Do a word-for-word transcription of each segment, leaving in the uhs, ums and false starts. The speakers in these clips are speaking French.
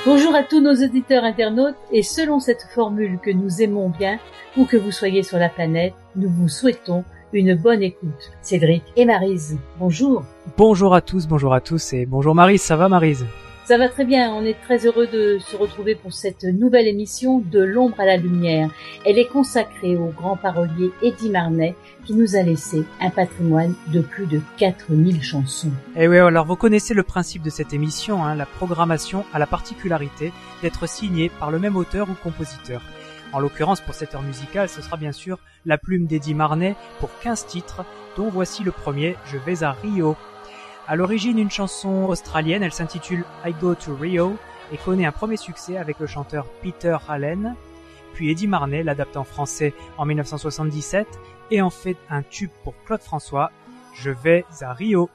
Bonjour à tous nos auditeurs internautes, et selon cette formule que nous aimons bien, où que vous soyez sur la planète, nous vous souhaitons une bonne écoute. Cédric et Maryse, bonjour. Bonjour à tous, bonjour à tous, et bonjour Maryse, ça va Maryse? Ça va très bien, on est très heureux de se retrouver pour cette nouvelle émission de l'ombre à la lumière. Elle est consacrée au grand parolier Eddy Marnay qui nous a laissé un patrimoine de plus de quatre mille chansons. Eh oui, alors vous connaissez le principe de cette émission, hein, la programmation a la particularité d'être signée par le même auteur ou compositeur. En l'occurrence, pour cette heure musicale, ce sera bien sûr la plume d'Eddy Marnay pour quinze titres, dont voici le premier, Je vais à Rio. À l'origine, une chanson australienne, elle s'intitule I Go to Rio et connaît un premier succès avec le chanteur Peter Allen. Puis Eddy Marnay l'adapte en français en dix-neuf cent soixante-dix-sept et en fait un tube pour Claude François, Je vais à Rio.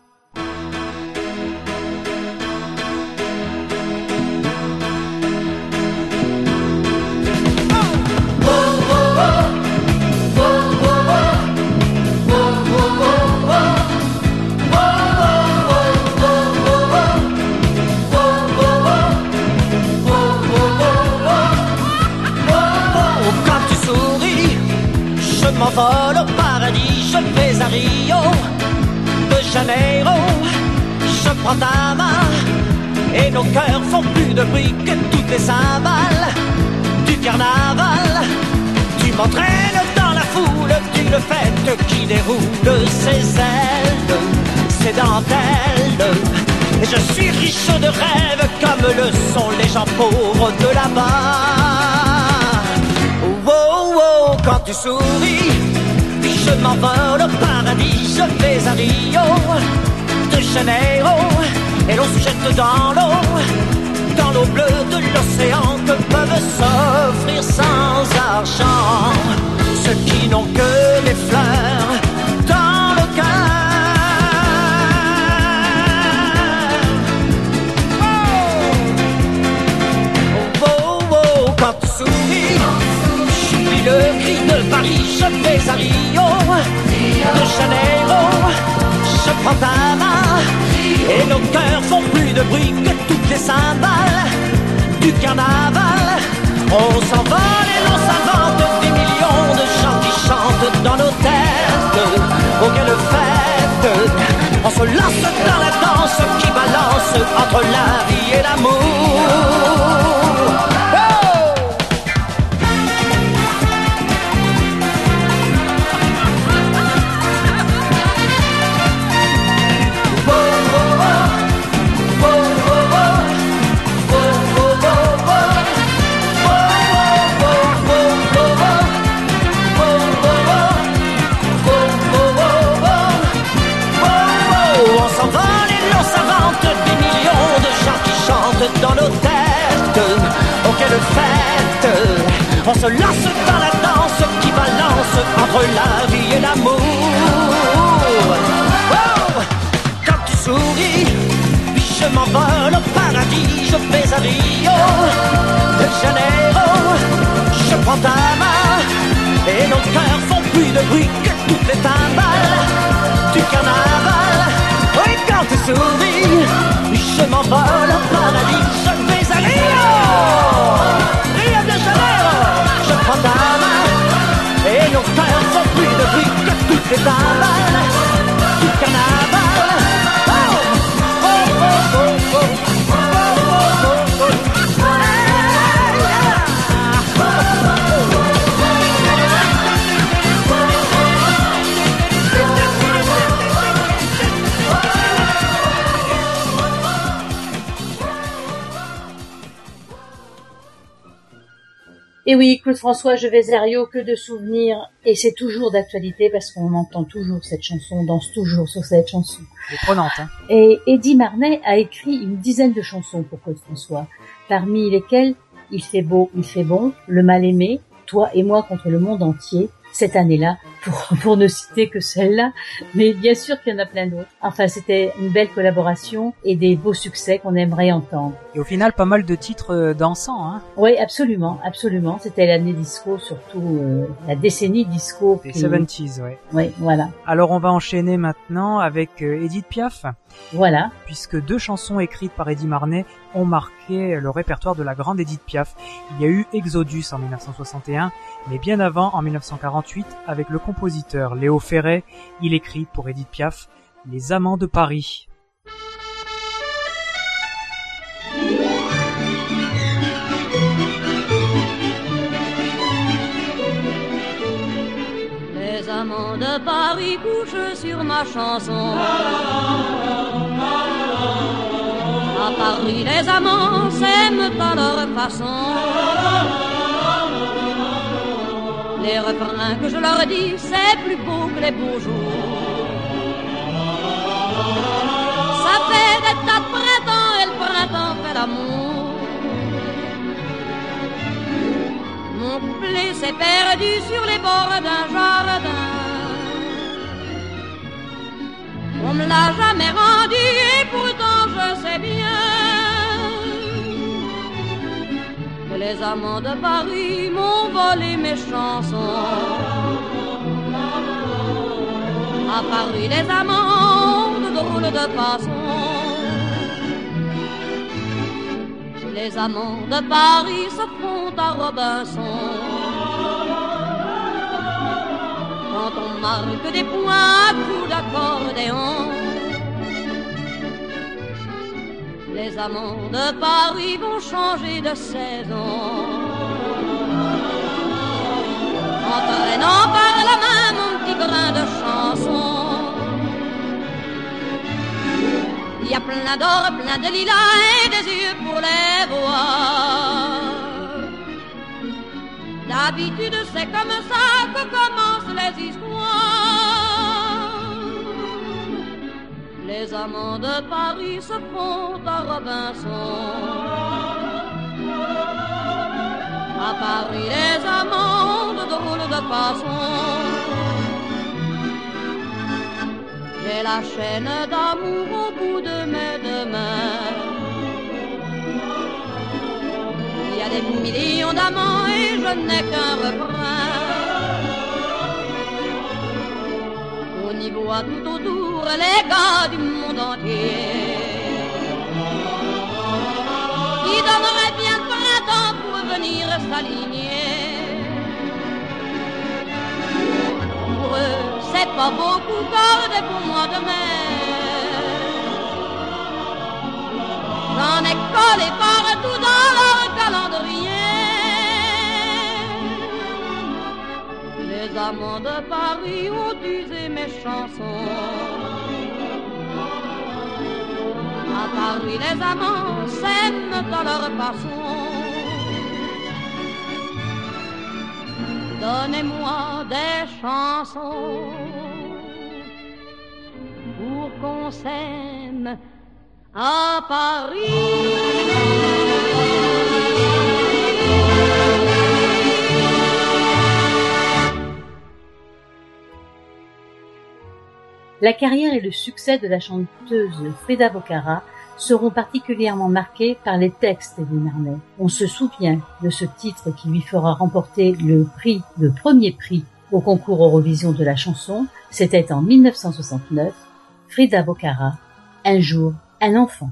Je m'envole au paradis, je vais à Rio de Janeiro. Je prends ta main et nos cœurs font plus de bruit que toutes les cymbales du carnaval. Tu m'entraînes dans la foule d'une fête qui déroule ses ailes, ses dentelles. Et je suis riche de rêves comme le sont les gens pauvres de là-bas. Wow, wow, quand tu souris, je m'envole au paradis, je vais à Rio de Janeiro. Et l'on se jette dans l'eau, dans l'eau bleue de l'océan que peuvent s'offrir sans argent ceux qui n'ont que des fleurs dans le cœur. Oh, oh, oh, quand tu souris, le cri de Paris, je vais à Rio de Janeiro. Je prends ta main et nos cœurs font plus de bruit que toutes les cymbales du carnaval. On s'envole et l'on s'invente des millions de gens qui chantent dans nos têtes. Oh quelle fête! On se lance dans la danse qui balance entre la vie et l'amour. Dans nos têtes, oh quelle fête! On se lance dans la danse qui balance entre la vie et l'amour. Oh, quand tu souris, je m'envole au paradis, je vais à Rio de Janeiro. Je prends ta main et nos cœurs font plus de bruit que toutes les timbales du carnaval. Oui, quand tu souris, je m'envole au paradis, je vais à Rio, Rio de Janeiro. Je prends ta main et nos cœurs font plus de bruit que toutes les timbales du carnaval. Oh, oh, oh, oh, oh, oh, oh, oh, oh. Et oui, Claude François, Je vais à Rio, que de souvenirs, et c'est toujours d'actualité parce qu'on entend toujours cette chanson, on danse toujours sur cette chanson. C'est prenante, hein. Et Eddy Marnay a écrit une dizaine de chansons pour Claude François, parmi lesquelles Il fait beau, il fait bon, Le mal aimé, Toi et moi contre le monde entier. Cette année-là, pour, pour ne citer que celle-là, mais bien sûr qu'il y en a plein d'autres. Enfin, c'était une belle collaboration et des beaux succès qu'on aimerait entendre. Et au final, pas mal de titres dansants, hein. Oui, absolument, absolument. C'était l'année disco, surtout euh, la décennie disco. Les qui... soixante-dix, ouais. Oui, voilà. Alors on va enchaîner maintenant avec euh, Édith Piaf. Voilà. Puisque deux chansons écrites par Eddy Marnay ont marqué le répertoire de la grande Édith Piaf. Il y a eu Exodus en mille neuf cent soixante et un, mais bien avant, en mille neuf cent quarante-huit, avec le compositeur Léo Ferré, il écrit pour Édith Piaf Les Amants de Paris. Les amants de Paris couchent sur ma chanson. À Paris, les amants s'aiment à leur façon. Les refrains que je leur dis, c'est plus beau que les beaux jours. Ça fait des tas de printemps et le printemps fait l'amour. Mon couplet s'est perdu sur les bords d'un jardin. On me l'a jamais rendu et pourtant je sais bien que les amants de Paris m'ont volé mes chansons. À Paris les amants ont de drôles de façon. Les amants de Paris se font à Robinson. Quand on marque des points à coups d'accordéon, les amants de Paris vont changer de saison, entraînant par la main mon petit grain de chanson. Il y a plein d'or, plein de lilas et des yeux pour les voir. D'habitude c'est comme ça que commencent les histoires. Les amants de Paris se font à Robinson. À Paris les amants ont de drôles de façon. J'ai la chaîne d'amour au bout de mes deux mains. Il y a des millions d'amants et je n'ai qu'un refrain. On y voit tout autour les gars du monde entier qui donneraient bien le printemps pour venir s'aligner. Pour eux, c'est pas beaucoup car des beaux mois de mai. J'en ai collé partout dans leur calendrier. Les amants de Paris ont usé mes chansons. À Paris les amants s'aiment à leur façon. Donnez-moi des chansons pour qu'on s'aime à Paris. La carrière et le succès de la chanteuse Frida Bocara seront particulièrement marqués par les textes d'Eddy Marnay. On se souvient de ce titre qui lui fera remporter le prix, le premier prix au concours Eurovision de la chanson. C'était en mille neuf cent soixante-neuf. Frida Bocara, Un jour, un enfant.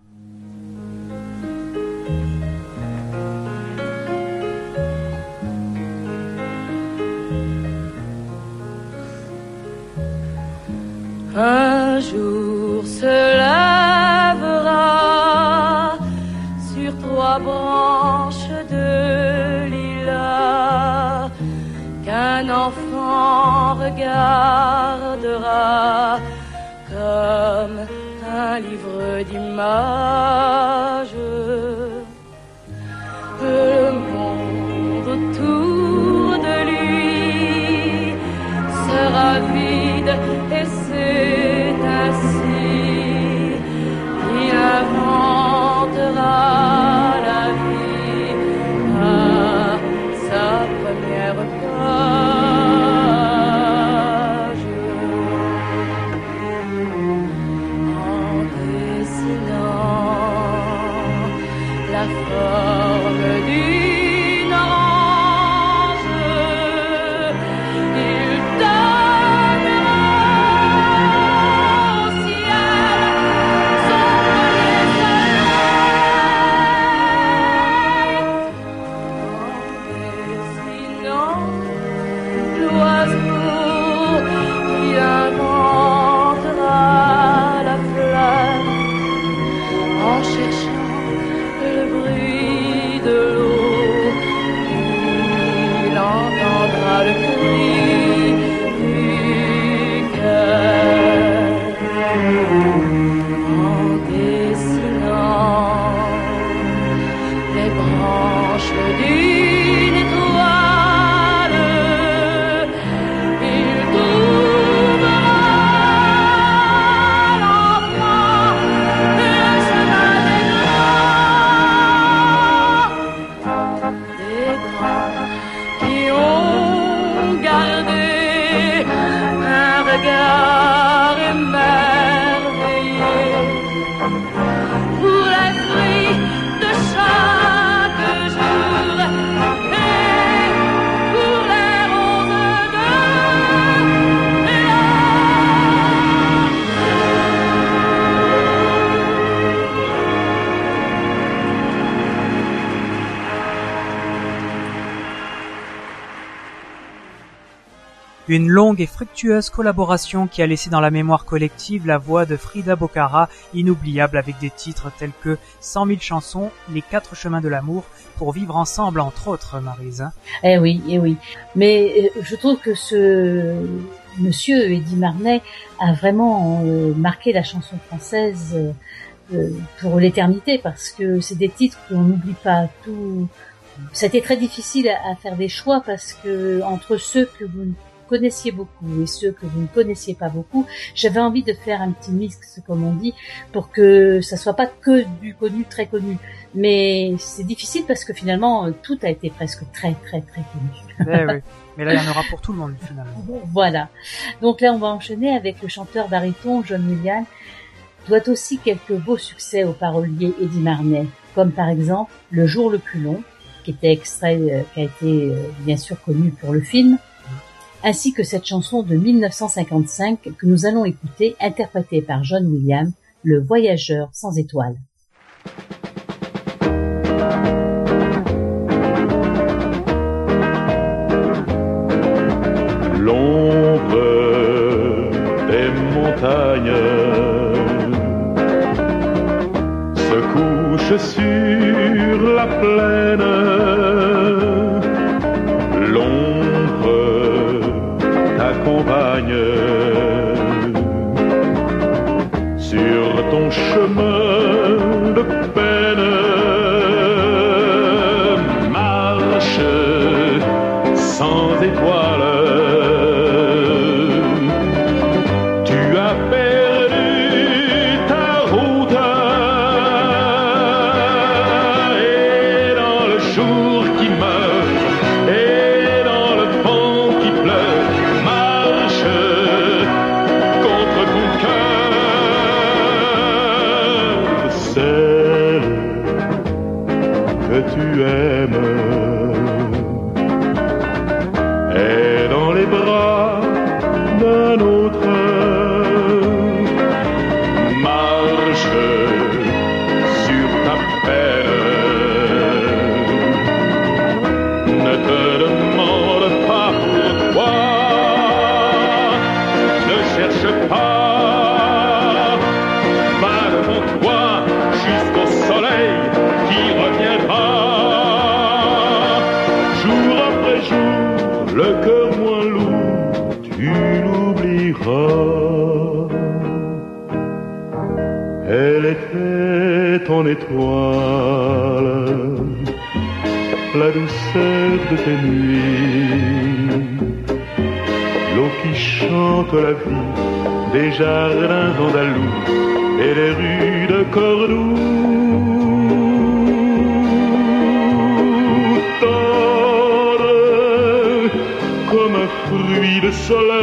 Un jour se lèvera sur trois branches de lilas qu'un enfant regardera comme un livre d'images. Le monde autour de lui sera vide et c'est ainsi qu'il inventera la vie à sa première page. cherchant le bruit de l'eau, il entendra le cri du cœur en dessinant les branches d'une étoile. Il trouvera l'enfant et le chemin des grands, des grands qui ont gardé un regard émerveillé pour les fruits de chaque jour et pour les roses de Une longue et fructueuse collaboration qui a laissé dans la mémoire collective la voix de Frida Bocara, inoubliable avec des titres tels que cent mille chansons, Les quatre chemins de l'amour, Pour vivre ensemble, entre autres, Maryse. Hein. Eh oui, eh oui. Mais euh, je trouve que ce monsieur Eddie Marnay a vraiment euh, marqué la chanson française euh, pour l'éternité, parce que c'est des titres qu'on n'oublie pas. Tout. C'était très difficile à, à faire des choix, parce que entre ceux que vous connaissiez beaucoup et ceux que vous ne connaissiez pas beaucoup, j'avais envie de faire un petit mix, comme on dit, pour que ça soit pas que du connu, très connu. Mais c'est difficile parce que finalement, tout a été presque très, très, très connu. Eh oui. Mais là, il y en aura pour tout le monde, finalement. Voilà. Donc là, on va enchaîner avec le chanteur baryton John Williams, doit aussi quelques beaux succès au parolier Eddie Marnay, comme par exemple Le jour le plus long, qui était extrait, euh, qui a été euh, bien sûr connu pour le film, ainsi que cette chanson de mille neuf cent cinquante-cinq que nous allons écouter, interprétée par John Williams, Le voyageur sans étoiles. L'ombre des montagnes se couche sur la plaine. L'ombre t'accompagne sur ton chemin de peine. Marche sans étoiles. Tu aimes est dans les bras d'un autre. Marche sur ta peine, ne te demande pas pourquoi, ne cherche pas, va devant toi jusqu'au soleil qui reviendra. Le cœur moins lourd, tu l'oublieras. Elle était ton étoile, la douceur de tes nuits, l'eau qui chante la vie des jardins andalous et les rues de Cordoue. Comme un fruit de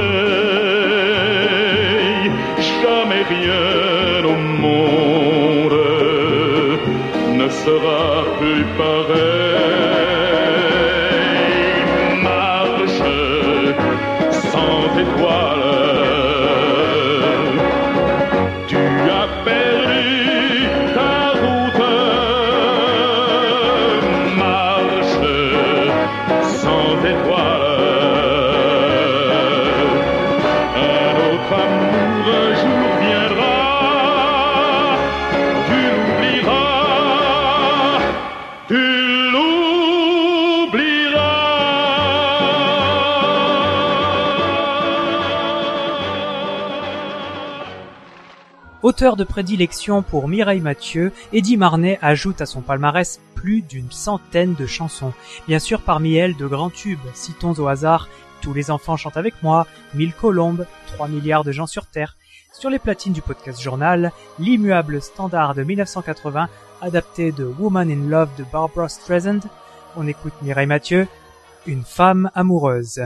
soleil, jamais rien au monde ne sera plus pareil. Marche sans étoiles, tu as perdu ta route. Marche sans étoiles. Auteur de prédilection pour Mireille Mathieu, Eddie Marnay ajoute à son palmarès plus d'une centaine de chansons. Bien sûr, parmi elles, de grands tubes. Citons au hasard Tous les enfants chantent avec moi, Mille colombes, trois milliards de gens sur Terre. Sur les platines du podcast journal, l'immuable standard de mille neuf cent quatre-vingts, adapté de Woman in Love de Barbra Streisand. On écoute Mireille Mathieu, Une femme amoureuse.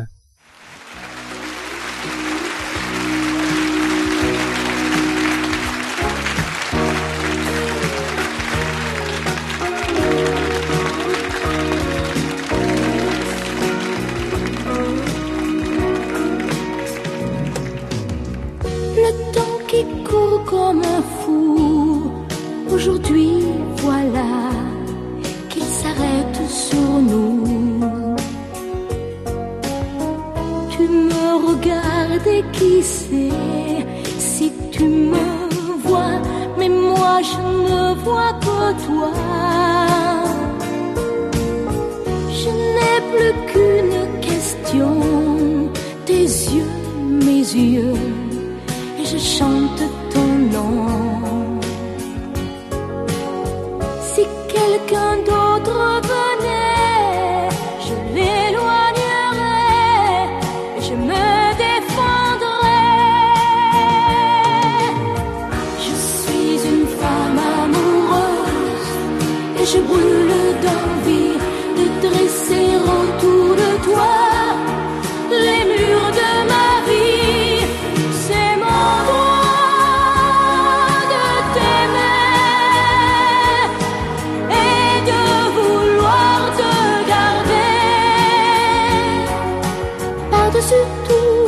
Comme un fou, aujourd'hui voilà qu'il s'arrête sur nous. Tu me regardes et qui sait si tu me vois, mais moi je ne vois que toi. Je n'ai plus qu'une question, tes yeux, mes yeux, et je chante ton nom. Si quelqu'un d'autre venait, je l'éloignerais et je me défendrais. Je suis une femme amoureuse et je brûle d'envie de dresser autour de toi les murs de ma vie. C'est mon droit par-dessus tout.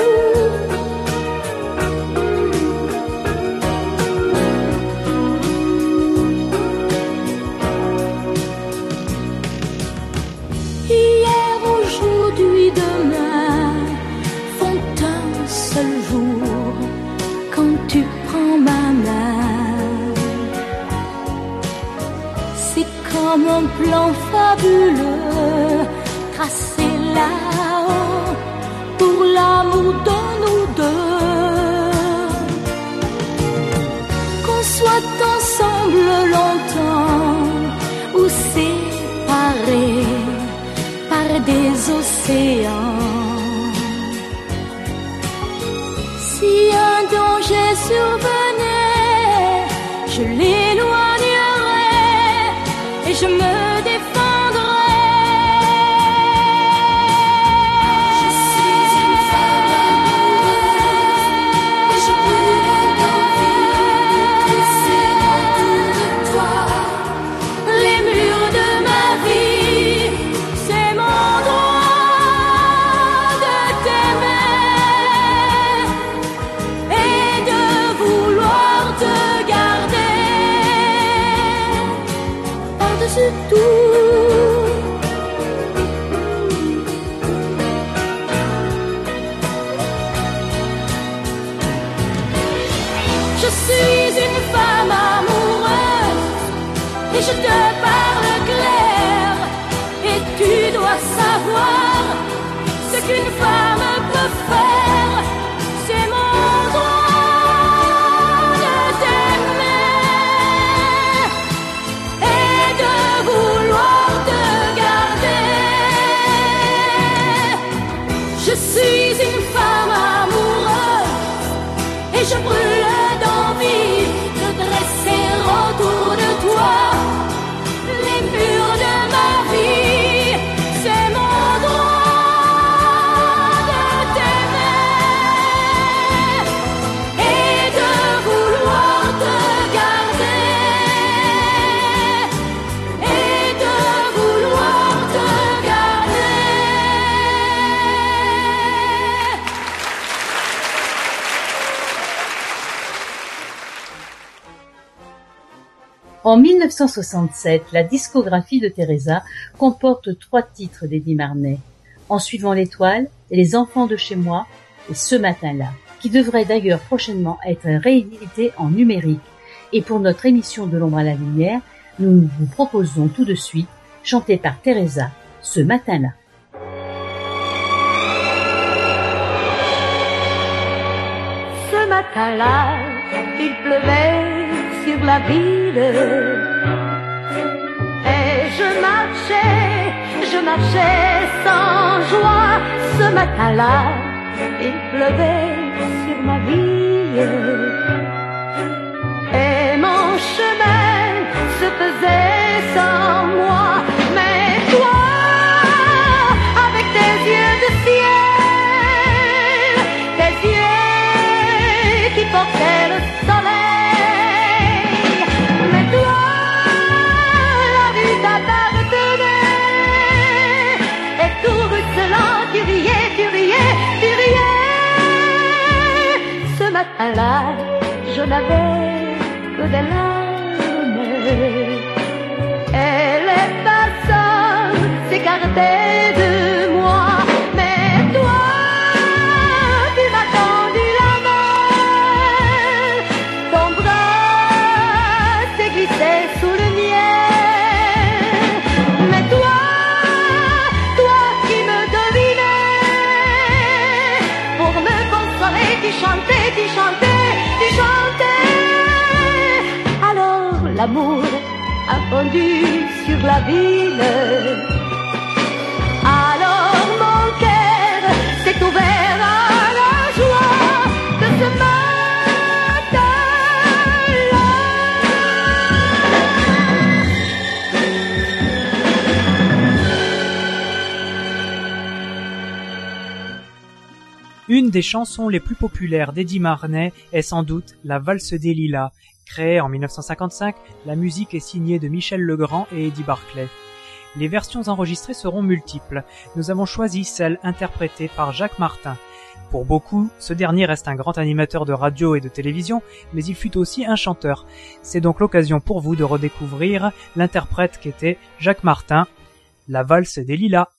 Hier, aujourd'hui, demain font un seul jour quand tu prends ma main. C'est comme un plan fabuleux tracé là-haut pour l'amour de nous deux. Qu'on soit ensemble longtemps ou séparés par des océans. Si un danger survenait, je l'éloignerais et je me défendrais. Je suis une femme amoureuse et je te parle clair. Et tu dois savoir ce qu'une femme peut faire. C'est mon droit de t'aimer et de vouloir te garder. Je suis une femme amoureuse et je brûle d'envie de dresser autour de toi les murs de ma vie. C'est mon droit de t'aimer et de vouloir te garder et de vouloir te garder. En mille neuf cent soixante-sept, la discographie de Teresa comporte trois titres d'Eddie Marnay, En suivant l'étoile, Les enfants de chez moi et Ce matin-là, qui devraient d'ailleurs prochainement être réédités en numérique. Et pour notre émission de l'ombre à la lumière, nous vous proposons tout de suite, chanté par Teresa, Ce matin-là. Ce matin-là, il pleuvait la ville. Et je marchais, je marchais sans joie. Ce matin-là, il pleuvait sur ma vie. Et mon chemin se faisait sans moi. Mais toi, avec tes yeux de ciel, tes yeux qui portaient le soleil, mais toi, la rue t'appartenait, et tout ruisselant, tu riais, tu riais, tu riais. Ce matin-là, je n'avais que des larmes, et les passants s'écartaient de moi. Mais toi, tu m'as tendu la main, ton bras s'est glissé sous le mien. Mais toi, toi qui me devinais, pour me consoler, tu chantais, tu chantais, tu chantais. Alors l'amour a fondu sur la ville. Alors mon cœur s'est ouvert à la joie de ce matin-là. Une des chansons les plus populaires d'Eddie Marnay est sans doute la Valse des Lilas. Créée en mille neuf cent cinquante-cinq, la musique est signée de Michel Legrand et Eddie Barclay. Les versions enregistrées seront multiples. Nous avons choisi celle interprétée par Jacques Martin. Pour beaucoup, ce dernier reste un grand animateur de radio et de télévision, mais il fut aussi un chanteur. C'est donc l'occasion pour vous de redécouvrir l'interprète qu'était Jacques Martin, la Valse des Lilas.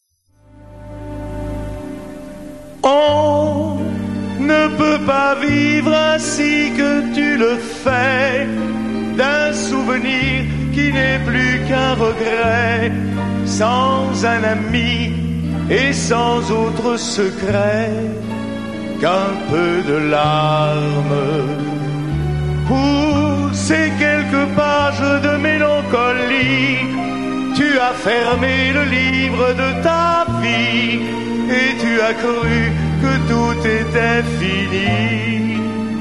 On ne peut pas vivre ainsi que tu le fais, d'un souvenir qui n'est plus qu'un regret, sans un ami et sans autre secret qu'un peu de larmes. Pour ces quelques pages de mélancolie, tu as fermé le livre de ta vie et tu as cru que tout était fini.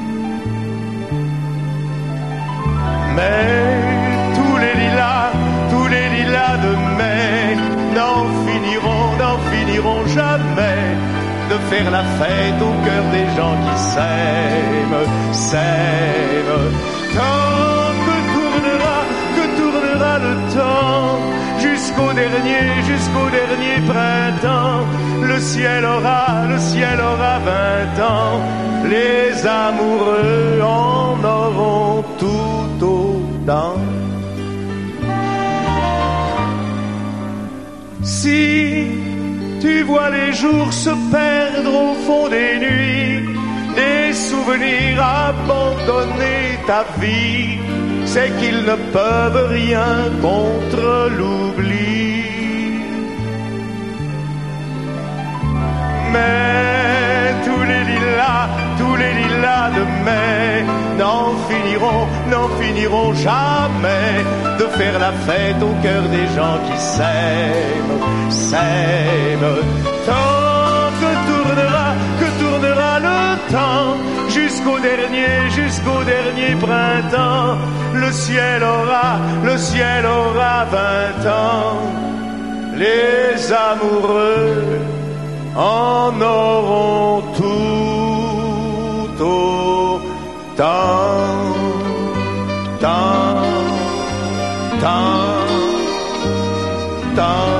Mais tous les lilas, tous les lilas de mai n'en finiront, n'en finiront jamais de faire la fête au cœur des gens qui s'aiment, s'aiment. Tant que tournera, que tournera le temps, jusqu'au dernier, jusqu'au dernier printemps, le ciel aura, le ciel aura vingt ans, les amoureux en auront tout autant. Si tu vois les jours se perdre au fond des nuits, des souvenirs abandonner ta vie, c'est qu'ils ne peuvent rien contre l'oubli. Mais tous les lilas, tous les lilas de mai n'en finiront, n'en finiront jamais de faire la fête au cœur des gens qui s'aiment, s'aiment. Tant que tournera, que tournera le temps, jusqu'au dernier, jusqu'au dernier printemps, le ciel aura, le ciel aura vingt ans, les amoureux en auront tout autant, tant, tant, tant.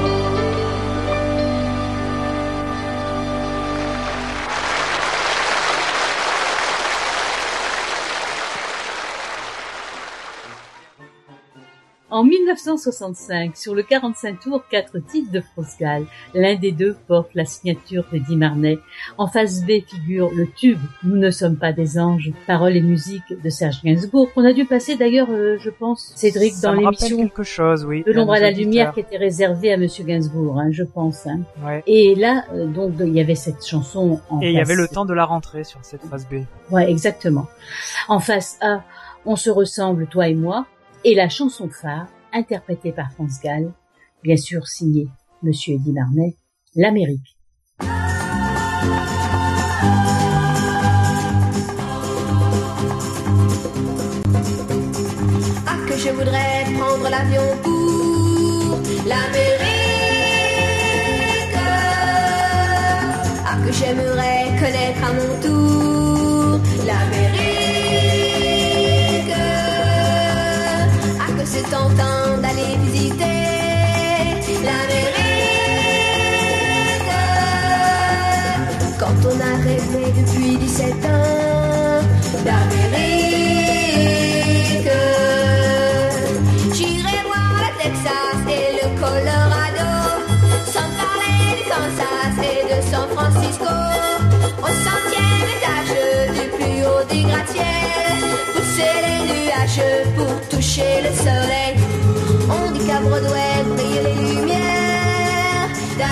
En mille neuf cent soixante-cinq, sur le quarante-cinq tours, quatre titres de France Gall. L'un des deux porte la signature d'Eddie Marnay. En face B figure le tube « Nous ne sommes pas des anges », paroles et musique de Serge Gainsbourg, qu'on a dû passer d'ailleurs, euh, je pense, Cédric, Ça dans me l'émission rappelle quelque chose, oui, de l'ombre à la auditeurs. lumière qui était réservée à Monsieur Gainsbourg, hein, je pense. Hein. Ouais. Et là, euh, donc, il y avait cette chanson en Et il y face... avait le temps de la rentrée sur cette phase B. Ouais, exactement. En face A, On se ressemble, toi et moi, et la chanson phare, interprétée par France Gall, bien sûr signée Monsieur Eddy Marnay, l'Amérique. Ah, que je voudrais prendre l'avion pour l'Amérique. Ah, que j'aimerais connaître à mon tour l'Amérique. Ah, que c'est tentant d'aller visiter l'Amérique. Quand on a rêvé depuis dix-sept ans d'Amérique. J'irai voir le Texas et le Colorado, sans parler du Kansas et de San Francisco. Au centième étage du plus haut des gratte-ciel, pousser les nuages pour toucher le soleil. On dit qu'à Broadway brillent les lumières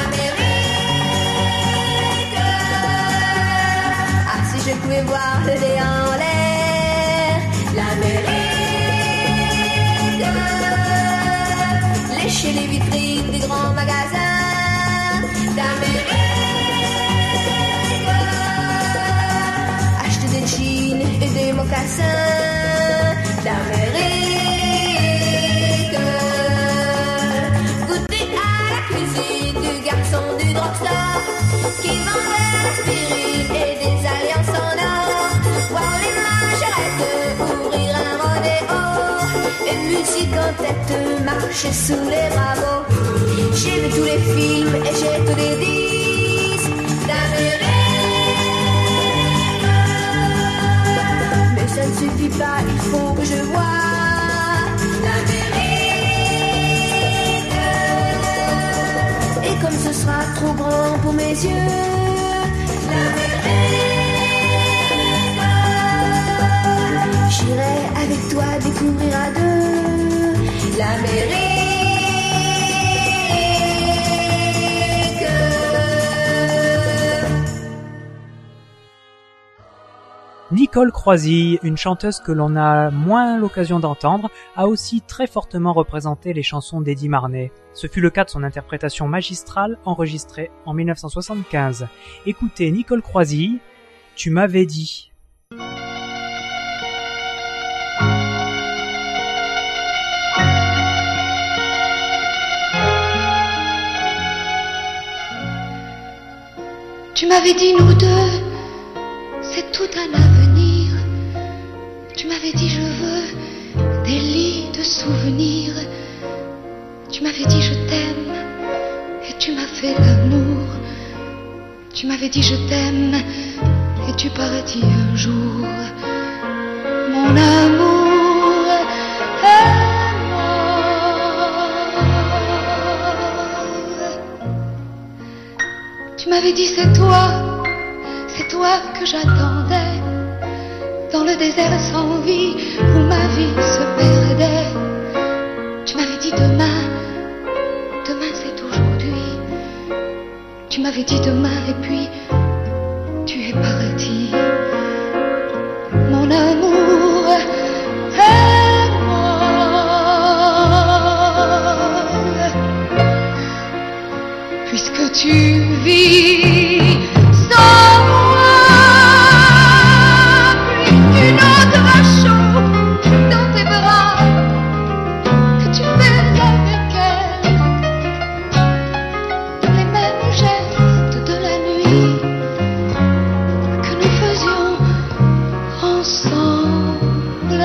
d'Amérique. Ah, si je pouvais voir le nez en l'air, l'Amérique. Lécher les vitrines des grands magasins d'Amérique. Acheter des jeans et des mocassins d'Amérique. Goûter à la cuisine du garçon du drugstore qui vendait l'aspirine et des alliances en or. Voir les majorettes ouvrir un rodéo et musique en tête marcher sous les rameaux. J'ai vu tous les films et j'ai tous les disques d'Amérique. Mais ça ne suffit pas, il faut que je voie l'Amérique. Et comme ce sera trop grand pour mes yeux, l'Amérique. J'irai avec toi découvrir à deux l'Amérique. Nicole Croisille, une chanteuse que l'on a moins l'occasion d'entendre, a aussi très fortement représenté les chansons d'Eddy Marnay. Ce fut le cas de son interprétation magistrale enregistrée en mille neuf cent soixante-quinze. Écoutez Nicole Croisille, Tu m'avais dit. Tu m'avais dit nous deux, c'est tout un avenir. Tu m'avais dit je veux des lits de souvenirs. Tu m'avais dit je t'aime et tu m'as fait l'amour. Tu m'avais dit je t'aime et tu partis un jour. Mon amour est mort. Tu m'avais dit c'est toi, c'est toi que j'attendais, dans le désert sans vie où ma vie se perdait. Tu m'avais dit demain, demain c'est aujourd'hui. Tu m'avais dit demain et puis tu es parti. Mon amour est mort, puisque tu vis sans moi. Une autre à chaud dans tes bras, que tu fais avec elle les mêmes gestes de la nuit que nous faisions ensemble.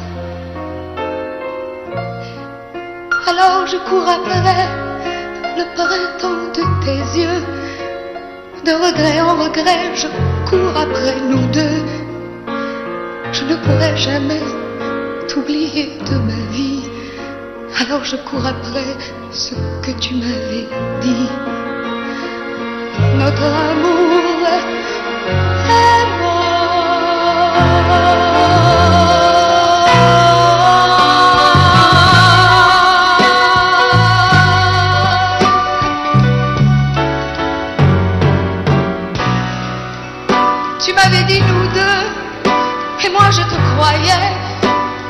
Alors je cours après le printemps de tes yeux, de regret en regret je cours après nous deux. Je ne pourrai jamais t'oublier de ma vie. Alors je cours après ce que tu m'avais dit. Notre amour est mort. Tu m'avais dit nous deux, et moi je te croyais.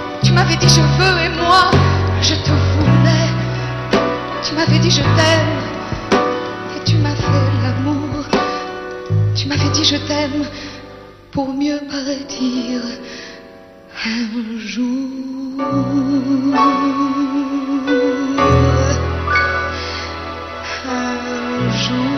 t'aime pour mieux partir un jour. Un jour.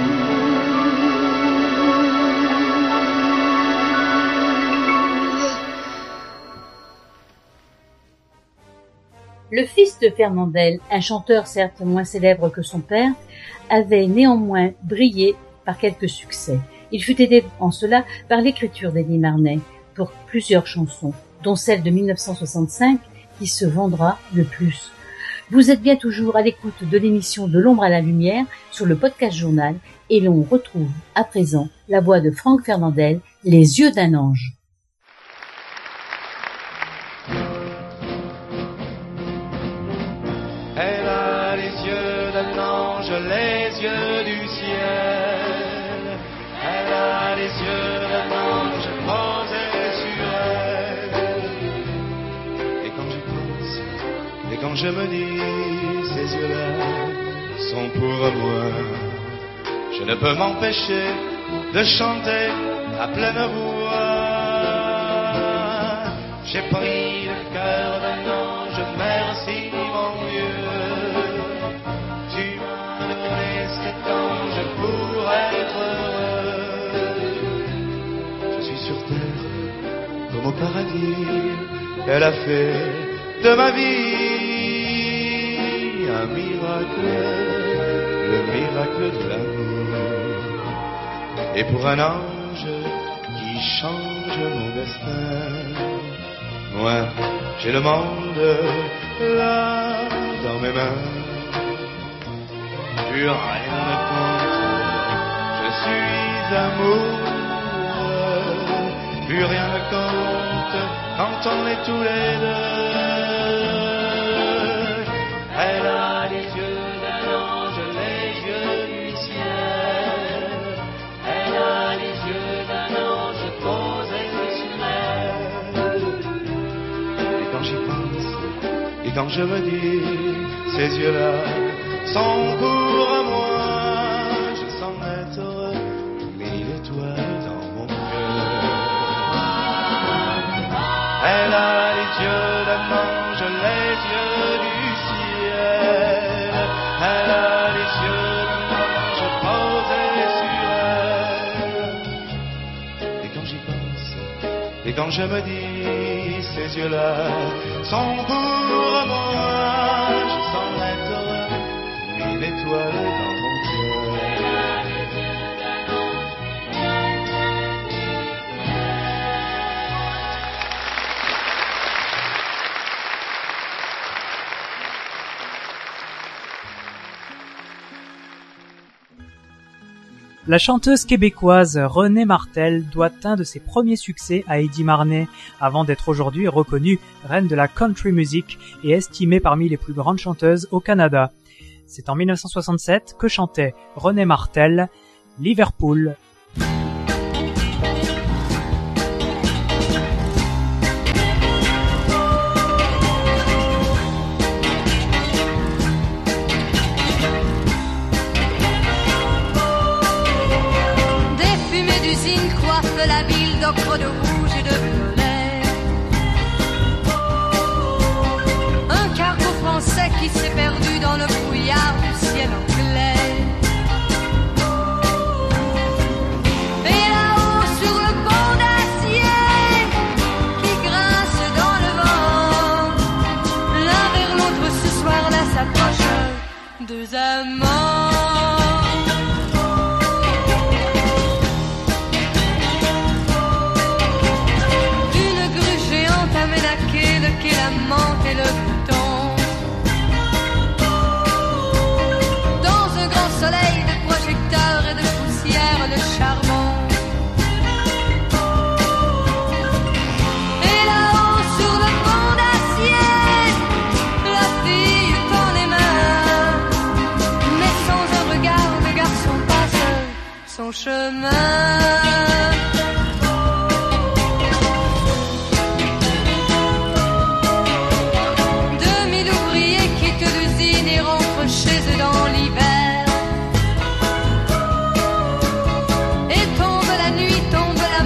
Le fils de Fernandel, un chanteur certes moins célèbre que son père, avait néanmoins brillé par quelques succès. Il fut aidé en cela par l'écriture d'Eddie Marnay pour plusieurs chansons, dont celle de mille neuf cent soixante-cinq qui se vendra le plus. Vous êtes bien toujours à l'écoute de l'émission De l'ombre à la lumière sur le podcast journal et l'on retrouve à présent la voix de Franck Fernandel, Les yeux d'un ange. Elle a les yeux d'un ange, les yeux du ciel. Elle a les yeux d'un ange posés sur elle. Et quand j'y pense, et quand je me dis, ces yeux-là sont pour moi, je ne peux m'empêcher de chanter à pleine voix. J'ai pris le cœur d'un ange, merci mon Dieu. Tu m'as donné cet ange pour être heureux. Je suis sur terre comme au paradis. Elle a fait de ma vie un miracle, le miracle de l'amour. Et pour un ange qui change mon destin, moi j'ai le monde là dans mes mains. Plus rien ne compte, je suis amoureux. Plus rien ne compte quand on est tous les deux. Elle a les yeux d'un ange, les yeux du ciel. Elle a les yeux d'un ange posés sur elle. Et quand j'y pense, et quand je me dis, ces yeux-là sont pour moi, je sens être mille étoiles dans mon cœur. Elle a les yeux d'un ange, les yeux du ciel. Elle a les yeux d'un ange posés sur elle. Et quand j'y pense, et quand je me dis, ces yeux-là sont pour moi, je sens être mille étoiles dans mon cœur. La chanteuse québécoise Renée Martel doit un de ses premiers succès à Eddie Marnay, avant d'être aujourd'hui reconnue reine de la country music et estimée parmi les plus grandes chanteuses au Canada. C'est en mille neuf cent soixante-sept que chantait Renée Martel, Liverpool. La ville d'ocre, de rouge et de violet. Un cargo français qui s'est perdu dans le brouillard du ciel anglais. Et là-haut sur le pont d'acier qui grince dans le vent, l'un vers l'autre ce soir-là s'approchent deux amants. La menthe et le bouton. Dans un grand soleil de projecteurs et de poussière, le charbon. Et là-haut sur le pont d'acier, la fille tend les mains, mais sans un regard, le garçon passe son chemin. Tombe la nuit, tombe la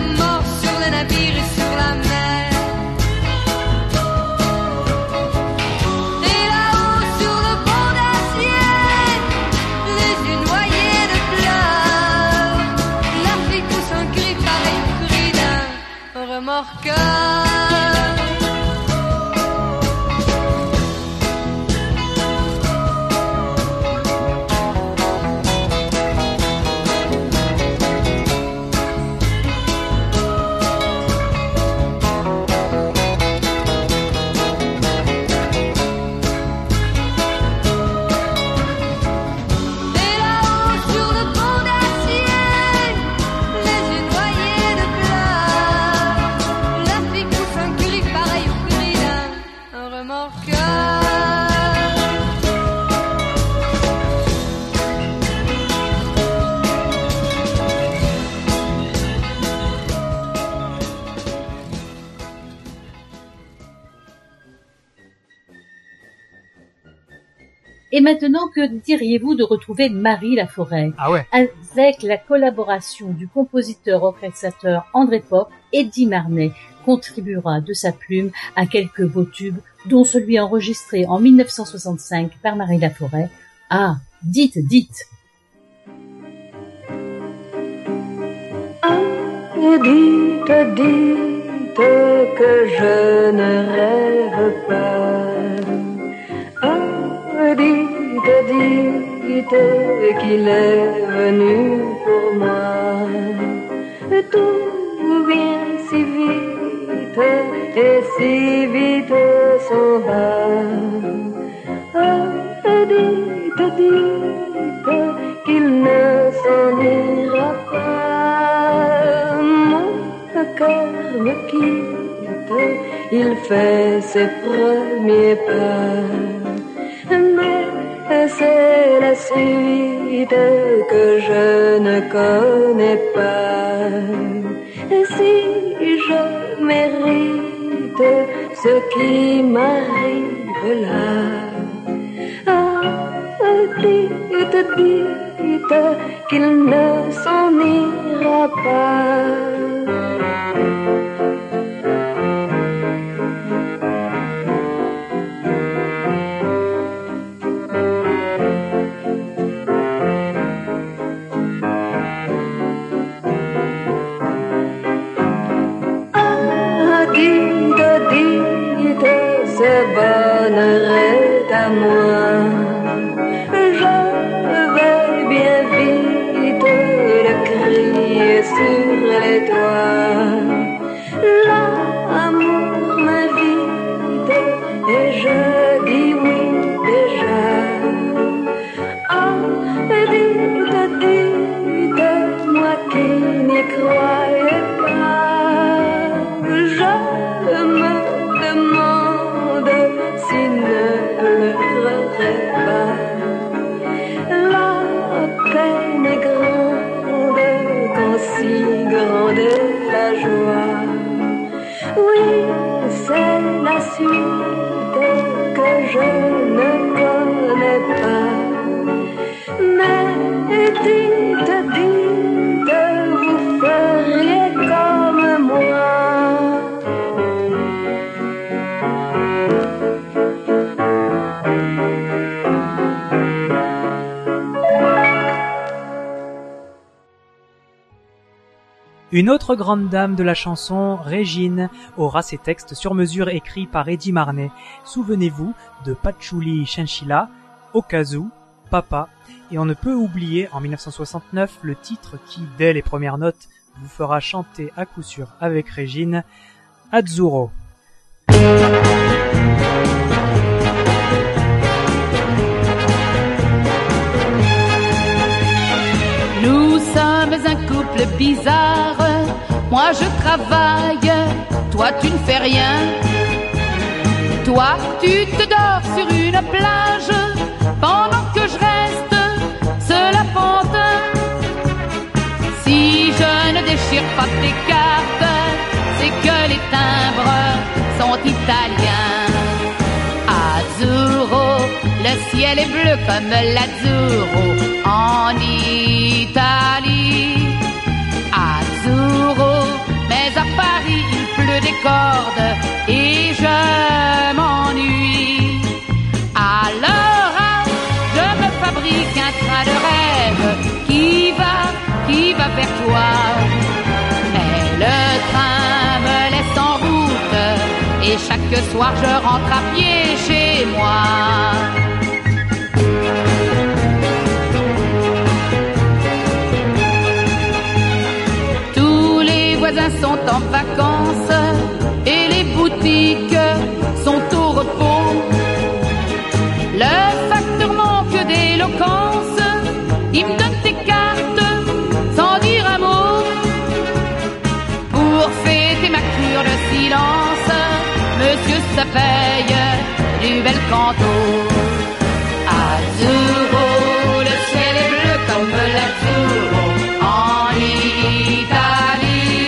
Et maintenant, que diriez-vous de retrouver Marie Laforêt? Ah ouais. Avec la collaboration du compositeur-orchestrateur André Popp, Eddie Marnay contribuera de sa plume à quelques beaux tubes, dont celui enregistré en mille neuf cent soixante-cinq par Marie Laforêt. Ah, dites, dites. Ah, dites, dites que je ne rêve pas. Ah, dites, dites qu'il est venu pour moi. Tout vient si vite et si vite s'en va. Ah, dites, dites qu'il ne s'en ira pas. Mon cœur me quitte, il fait ses premiers pas. Mais c'est la suite que je ne connais pas. Si je mérite ce qui m'arrive là, ah, dites, dites qu'il ne s'en ira pas. Bonheur est à moi. Je vais bien vite le crier sur les toits. L'amour m'invite et je dis oui déjà. Ah, dites, dites, moi qui n'y croyais pas. Je me demande s'il ne pleurerait pas. La peine est grande quand si grande est la joie. Oui, c'est la suite que je ne connais pas. Mais dites, dites, vous feriez comme moi. Une autre grande dame de la chanson, Régine, aura ses textes sur mesure écrits par Eddie Marnay. Souvenez-vous de Patchouli Chinchilla, Okazu, Papa, et on ne peut oublier en mille neuf cent soixante-neuf le titre qui, dès les premières notes, vous fera chanter à coup sûr avec Régine, Azzurro. Nous sommes un couple bizarre. Moi je travaille, toi tu ne fais rien. Toi tu te dors sur une plage pendant que je reste seul à Pantin. Si je ne déchire pas tes cartes, c'est que les timbres sont italiens. Azzurro, le ciel est bleu comme l'Azzurro en Italie. Azzurro, mais à Paris il pleut des cordes et je m'ennuie. Alors ah, je me fabrique un train de rêve qui va, qui va vers toi. Mais le train me laisse en route et chaque soir je rentre à pied chez moi. Sont en vacances et les boutiques sont au repos. Le facteur manque d'éloquence, il me donne tes cartes sans dire un mot. Pour fêter ma cure de silence, monsieur se paye du bel canto. Azzurro, le ciel est bleu comme l'Azzurro en Italie.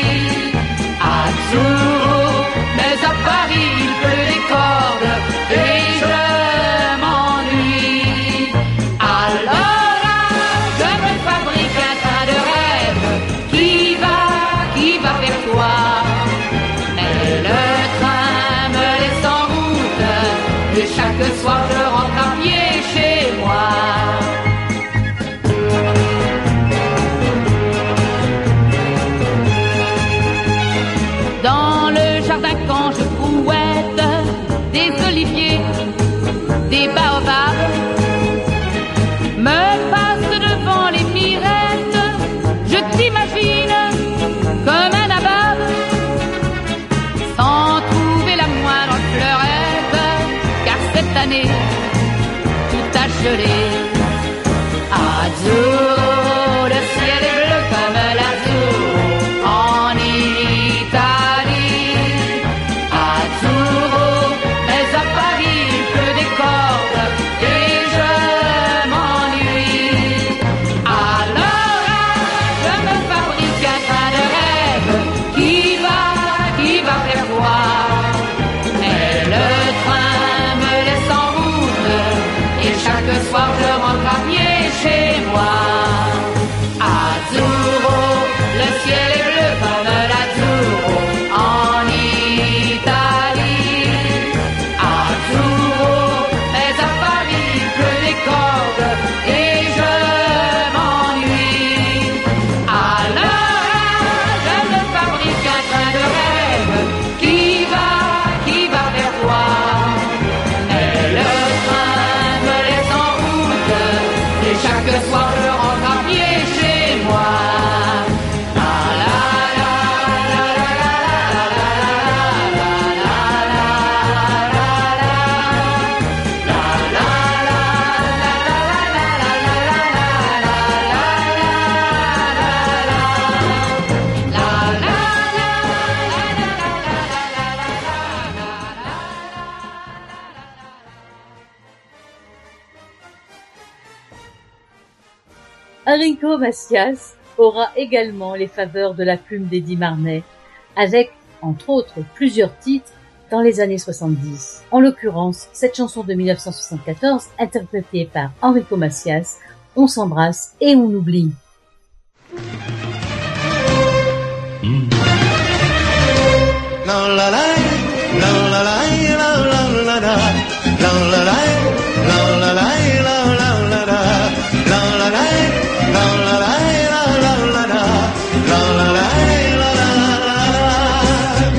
Azzurro, mais à Paris il pleut des cordes et je m'ennuie. soir je rentre à pied chez moi. Dans le jardin quand je brouette des oliviers, des baobabs, me passe devant les mirettes, je t'imagine comme un nabab, sans trouver la moindre fleurette, car cette année tout a gelé. Azzurro, le ciel est bleu comme l'azzurro en Italie. Azzurro, mais à Paris il pleut des cordes et je m'ennuie. Alors je me fabrique un train de rêve qui va, qui va vers toi. Mais le train me laisse en route et chaque soir je rentre à pied chez moi. Azzurro, le ciel est bleu comme l'azzurro en Italie. Azzurro, mais à Paris il pleut des cordes et je m'ennuie. Alors je me fabrique un train de rêve qui va, qui va vers toi. Et le train me laisse en route et chaque soir je rentre à pied chez moi. La la la la la la la Enrico Macias aura également les faveurs de la plume d'Eddie Marnay, avec, entre autres, plusieurs titres dans les années soixante-dix. En l'occurrence, cette chanson de mille neuf cent soixante-quatorze, interprétée par Enrico Macias, On s'embrasse et on oublie. La la la, la la la, la la la la, la la la, la la la, la la la la, la la la. La la la la la la la, la la la la la.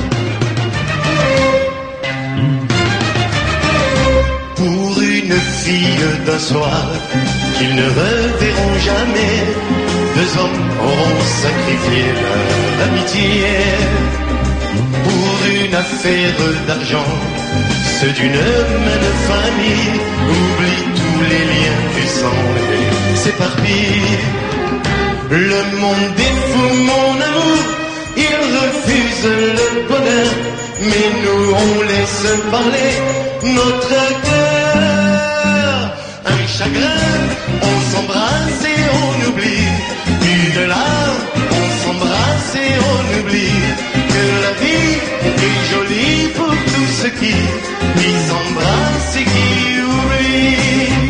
Pour une fille d'un soir qu'ils ne reverront jamais, deux hommes auront sacrifié leur amitié. Pour une affaire d'argent, ceux d'une même famille oublient tous les liens du sang et s'éparpillent. Le monde est fou, mon amour, il refuse le bonheur, mais nous on laisse parler notre cœur. Un chagrin, on s'embrasse et on oublie. Une larme, on s'embrasse et on oublie. Que la vie est jolie pour tous ceux qui, qui s'embrassent et qui oublient.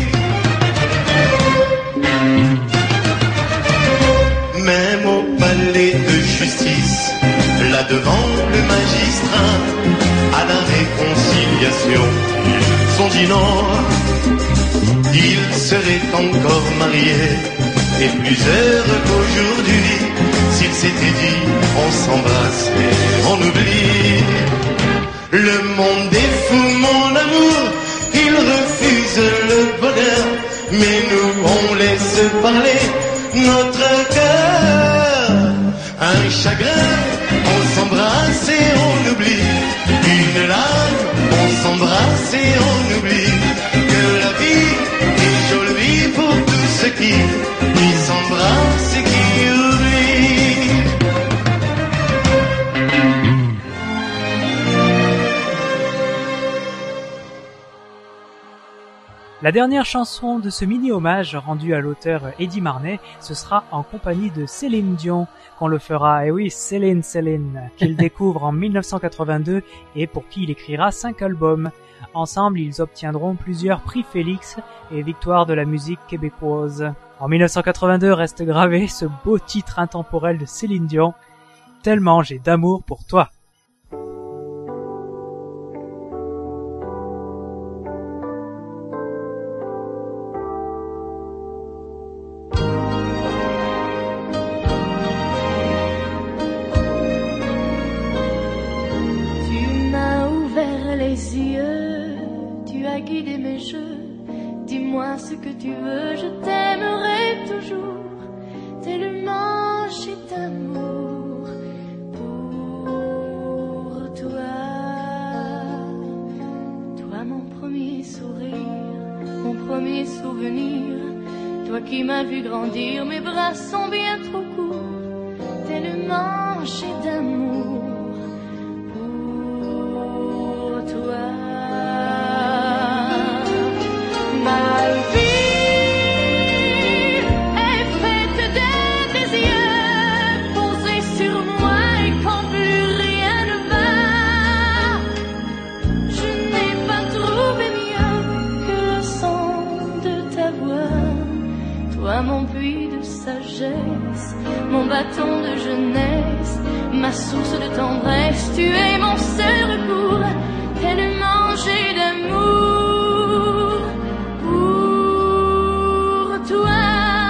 Même au palais de justice, là devant le magistrat, à la réconciliation, ils ont dit non. Ils seraient encore mariés et plus heureux qu'aujourd'hui s'ils s'étaient dit on s'embrasse et on oublie. Le monde est fou, mon amour, il refuse le bonheur, mais nous on laisse parler notre cœur. Un chagrin, on s'embrasse et on oublie. Une larme, on s'embrasse et on oublie. Que la vie est jolie pour tous ceux qui, qui s'embrassent et qui oublient. La dernière chanson de ce mini-hommage rendu à l'auteur Eddie Marnay, ce sera en compagnie de Céline Dion qu'on le fera. Et oui, Céline Céline, qu'il découvre en mille neuf cent quatre-vingt-deux et pour qui il écrira cinq albums. Ensemble, ils obtiendront plusieurs prix Félix et victoires de la musique québécoise. En mille neuf cent quatre-vingt-deux reste gravé ce beau titre intemporel de Céline Dion, Tellement j'ai d'amour pour toi. dis-moi ce que tu veux, je t'aimerai toujours, tellement j'ai d'amour pour toi. Toi mon premier sourire, mon premier souvenir, toi qui m'as vu grandir, mes bras sont bien trop courts, tellement j'ai d'amour pour toi. Ma vie est faite de tes yeux posés sur moi et quand plus rien ne va, je n'ai pas trouvé mieux que le son de ta voix. Toi mon puits de sagesse, mon bâton de jeunesse, ma source de tendresse, tu es mon seul recours, tellement j'ai d'amour pour toi.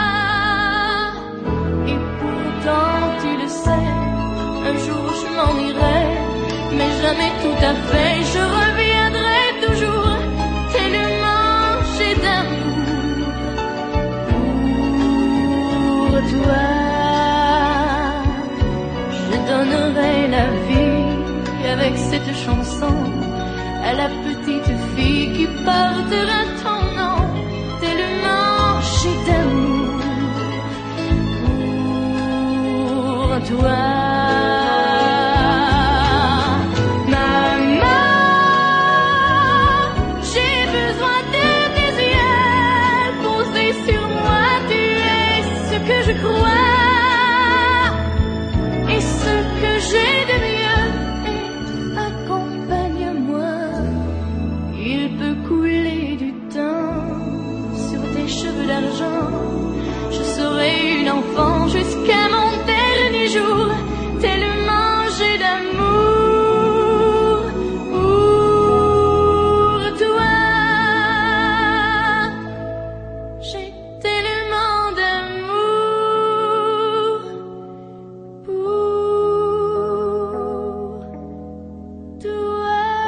Et pourtant tu le sais, un jour je m'en irai, mais jamais tout à fait, je reviendrai toujours, tellement j'ai d'amour pour toi. Je donnerai la vie avec cette chanson à la petite fille qui portera ton nom, tellement j'ai d'amour pour toi. Jusqu'à mon dernier jour, tellement j'ai d'amour pour toi. J'ai tellement d'amour pour toi.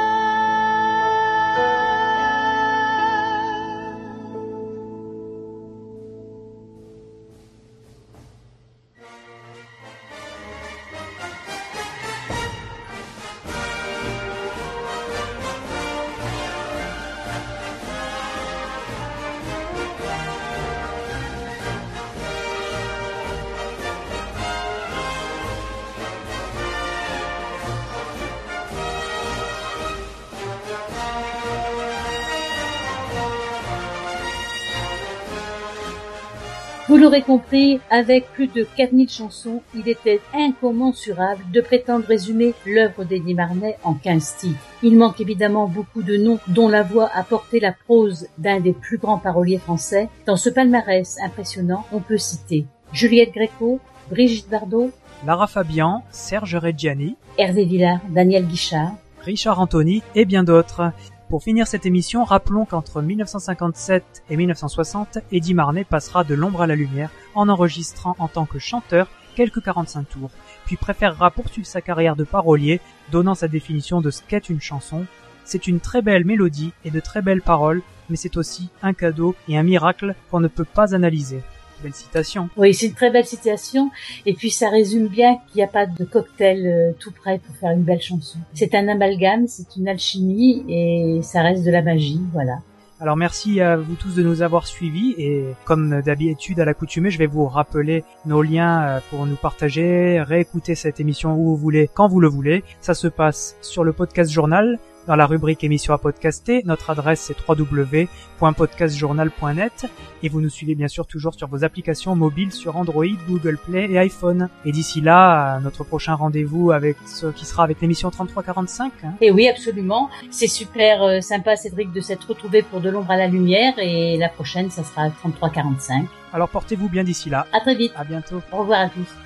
Vous l'aurez compris, avec plus de quatre mille chansons, il était incommensurable de prétendre résumer l'œuvre d'Eddie Marnay en quinze titres. Il manque évidemment beaucoup de noms dont la voix a porté la prose d'un des plus grands paroliers français. Dans ce palmarès impressionnant, on peut citer Juliette Gréco, Brigitte Bardot, Lara Fabian, Serge Reggiani, Hervé Villard, Daniel Guichard, Richard Anthony et bien d'autres. Pour finir cette émission, rappelons qu'entre mille neuf cent cinquante-sept et mille neuf cent soixante, Eddie Marnay passera de l'ombre à la lumière en enregistrant en tant que chanteur quelques quarante-cinq tours, puis préférera poursuivre sa carrière de parolier, donnant sa définition de ce qu'est une chanson. C'est une très belle mélodie et de très belles paroles, mais c'est aussi un cadeau et un miracle qu'on ne peut pas analyser. Belle citation. Oui, c'est une très belle citation. Et puis ça résume bien qu'il n'y a pas de cocktail euh, tout prêt pour faire une belle chanson. C'est un amalgame, c'est une alchimie et ça reste de la magie, voilà. Alors merci à vous tous de nous avoir suivis et comme d'habitude à l'accoutumée, je vais vous rappeler nos liens pour nous partager, réécouter cette émission où vous voulez, quand vous le voulez. Ça se passe sur le podcast journal, dans la rubrique émission à podcaster. Notre adresse c'est w w w point podcast journal point net et vous nous suivez bien sûr toujours sur vos applications mobiles sur Android, Google Play et iPhone. Et d'ici là, notre prochain rendez-vous avec ce qui sera avec l'émission trente-trois quarante-cinq. Hein. Et oui, absolument. C'est super euh, sympa, Cédric, de s'être retrouvé pour De l'ombre à la lumière et la prochaine, ça sera trente-trois quarante-cinq. Alors portez-vous bien d'ici là. À très vite. À bientôt. Au revoir à tous.